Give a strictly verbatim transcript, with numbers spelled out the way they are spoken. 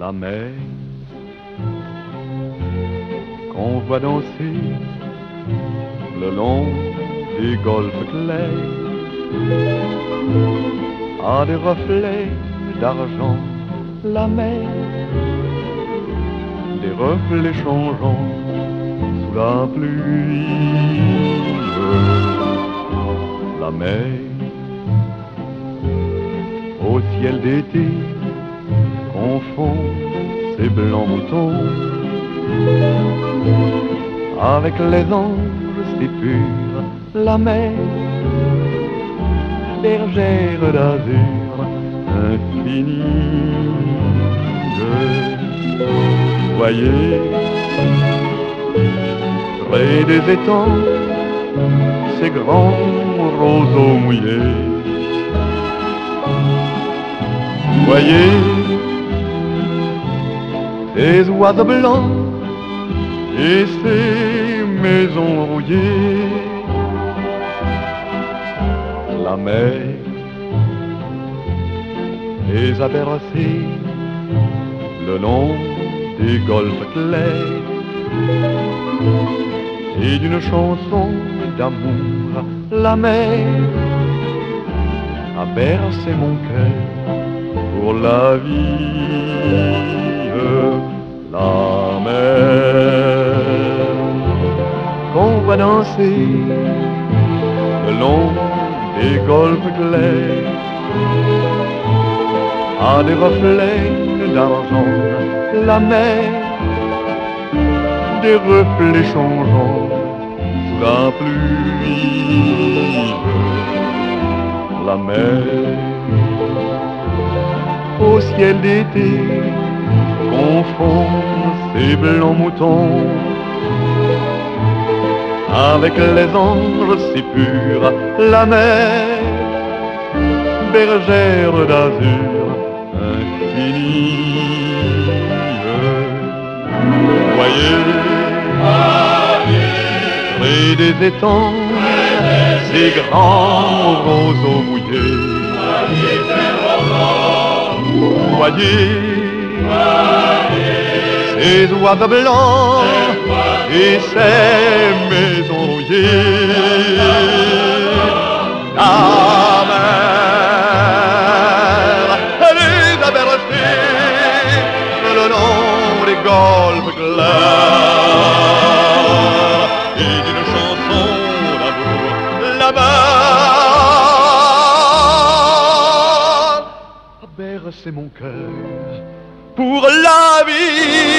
la mer qu'on voit danser le long des golfes clairs a des reflets d'argent, la mer, des reflets changeants sous la pluie. La mer au ciel d'été confond ses blancs moutons avec les anges si purs. La mer, bergère d'azur infinie. Voyez, près des étangs, ces grands roseaux mouillés. Voyez, ces oiseaux blancs et ces maisons rouillées. La mer les a bercés le long des golfes clairs et d'une chanson d'amour. La mer a bercé mon cœur pour la vie. La mer qu'on va danser le long des golfes clairs a des reflets d'argent. La mer, des reflets changeants sous la pluie. La mer au ciel d'été confond ses blancs moutons avec les anges si purs. La mer, bergère d'azur infinie. Voyez, près des étangs, ces grands roseaux mouillés. Voyez, ces oiseaux blancs et ces maisons rouillées. La mer, elle les a bercés le long des golfes clairs et d'une chanson d'amour. La mer a bercé mon cœur pour la vie.